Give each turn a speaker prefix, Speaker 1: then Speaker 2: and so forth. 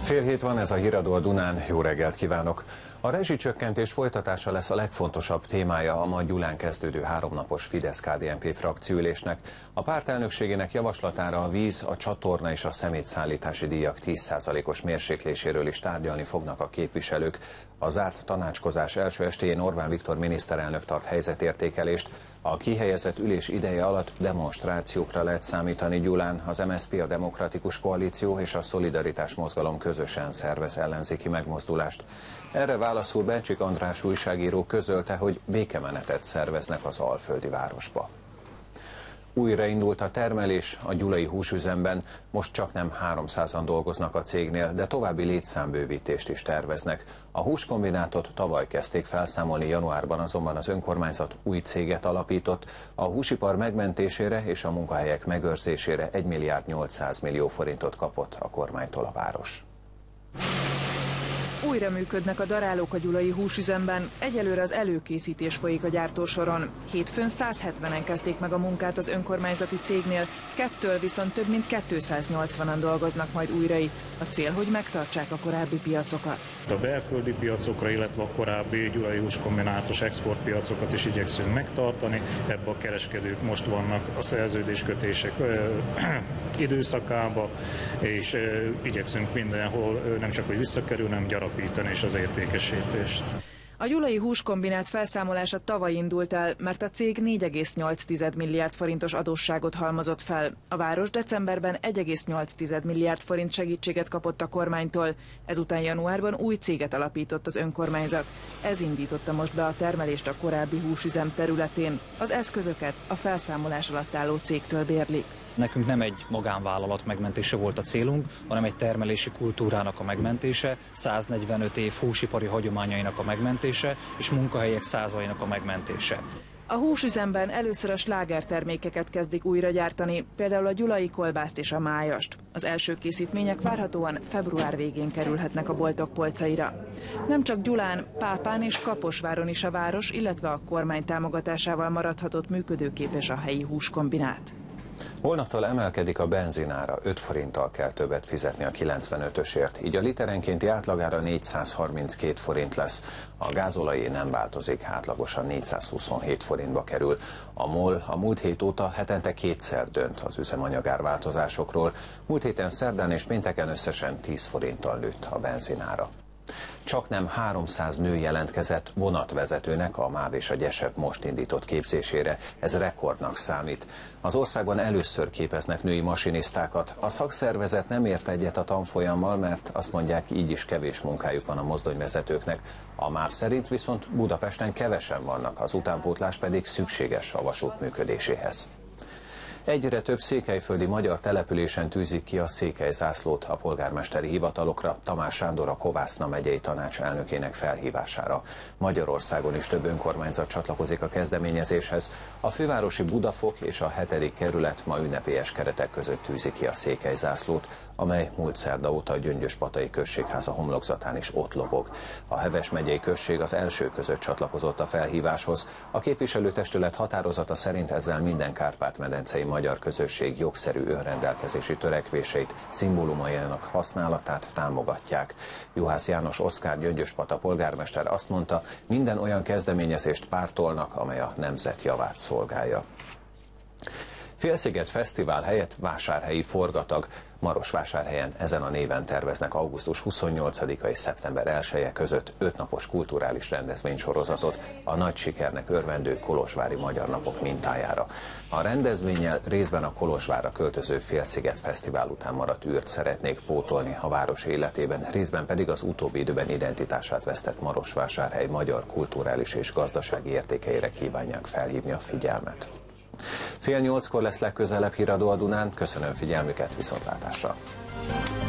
Speaker 1: Fél hét van, ez a Híradó a Dunán. Jó reggelt kívánok! A rezsicsökkentés folytatása lesz a legfontosabb témája a ma Gyulán kezdődő háromnapos Fidesz-KDNP frakcióülésnek. A párt elnökségének javaslatára a víz, a csatorna és a szemétszállítási díjak 10%-os mérsékléséről is tárgyalni fognak a képviselők. A zárt tanácskozás első estéjén Orbán Viktor miniszterelnök tart helyzetértékelést. A kihelyezett ülés ideje alatt demonstrációkra lehet számítani Gyulán. Az MSZP, a Demokratikus Koalíció és a Szolidaritás Mozgalom közösen szervez ellenzéki megmozdulást. Erre válaszul Bencsik András újságíró közölte, hogy békemenetet szerveznek az alföldi városba. Újraindult a termelés a gyulai húsüzemben, most csaknem 300-an dolgoznak a cégnél, de további létszámbővítést is terveznek. A húskombinátot tavaly kezdték felszámolni, januárban azonban az önkormányzat új céget alapított. A húsipar megmentésére és a munkahelyek megőrzésére 1 milliárd 800 millió forintot kapott a kormánytól a város.
Speaker 2: Újra működnek a darálók a gyulai húsüzemben, egyelőre az előkészítés folyik a gyártósoron. Hétfőn 170-en kezdték meg a munkát az önkormányzati cégnél, kettől viszont több mint 280-an dolgoznak majd újra itt. A cél, hogy megtartsák a korábbi piacokat.
Speaker 3: A belföldi piacokra, illetve a korábbi gyulai húskombinátos exportpiacokat is igyekszünk megtartani. Ebben a kereskedők most vannak a szerződéskötések időszakába, és igyekszünk mindenhol nem csak hogy visszakerülni, hanem gyarapítani is az értékesítést.
Speaker 2: A gyulai húskombinát felszámolása tavaly indult el, mert a cég 4,8 milliárd forintos adósságot halmozott fel. A város decemberben 1,8 milliárd forint segítséget kapott a kormánytól, ezután januárban új céget alapított az önkormányzat. Ez indította most be a termelést a korábbi húsüzem területén. Az eszközöket a felszámolás alatt álló cégtől bérlik.
Speaker 4: Nekünk nem egy magánvállalat megmentése volt a célunk, hanem egy termelési kultúrának a megmentése, 145 év húsipari hagyományainak a megmentése és munkahelyek százainak a megmentése.
Speaker 2: A húsüzemben először a slágertermékeket kezdik újra gyártani, például a gyulai kolbászt és a májast. Az első készítmények várhatóan február végén kerülhetnek a boltok polcaira. Nem csak Gyulán, Pápán és Kaposváron is a város, illetve a kormány támogatásával maradhatott működőképes a helyi húskombinát.
Speaker 1: Holnaptól emelkedik a benzinára, 5 forinttal kell többet fizetni a 95-ösért, így a literenkénti átlagára 432 forint lesz. A gázolajé nem változik, átlagosan 427 forintba kerül. A MOL a múlt hét óta hetente kétszer dönt az üzemanyagárváltozásokról. Múlt héten szerdán és pénteken összesen 10 forinttal nőtt a benzinára. Csaknem 300 nő jelentkezett vonatvezetőnek a MÁV és a GYESEV most indított képzésére. Ez rekordnak számít. Az országban először képeznek női masinisztákat. A szakszervezet nem ért egyet a tanfolyammal, mert azt mondják, így is kevés munkájuk van a mozdonyvezetőknek. A MÁV szerint viszont Budapesten kevesen vannak, az utánpótlás pedig szükséges a vasút működéséhez. Egyre több székelyföldi magyar településen tűzik ki a székelyzászlót a polgármesteri hivatalokra, Tamás Sándor a Kovászna megyei tanács elnökének felhívására. Magyarországon is több önkormányzat csatlakozik a kezdeményezéshez. A fővárosi Budafok és a 7. kerület ma ünnepélyes keretek között tűzi ki a székelyzászlót, amely múlt szerda óta a Gyöngyöspatai községháza homlokzatán is ott lobog. A Heves megyei község az első között csatlakozott a felhíváshoz. A képviselőtestület határozata szerint ezzel minden Kárpát-medencei magyar közösség jogszerű önrendelkezési törekvéseit, szimbólumainak használatát támogatják. Juhász János Oszkár Gyöngyöspata polgármester azt mondta, minden olyan kezdeményezést pártolnak, amely a nemzet javát szolgálja. Félsziget Fesztivál helyett vásárhelyi forgatag. Marosvásárhelyen ezen a néven terveznek augusztus 28-a és szeptember 1-e között 5 napos kulturális rendezvénysorozatot a nagy sikernek örvendő kolozsvári Magyar Napok mintájára. A rendezvénnyel részben a Kolozsvárra költöző Félsziget Fesztivál után maradt űrt szeretnék pótolni a város életében, részben pedig az utóbbi időben identitását vesztett Marosvásárhely magyar kulturális és gazdasági értékeire kívánják felhívni a figyelmet. 7:30 lesz legközelebb Híradó a Dunán. Köszönöm figyelmüket, viszontlátásra!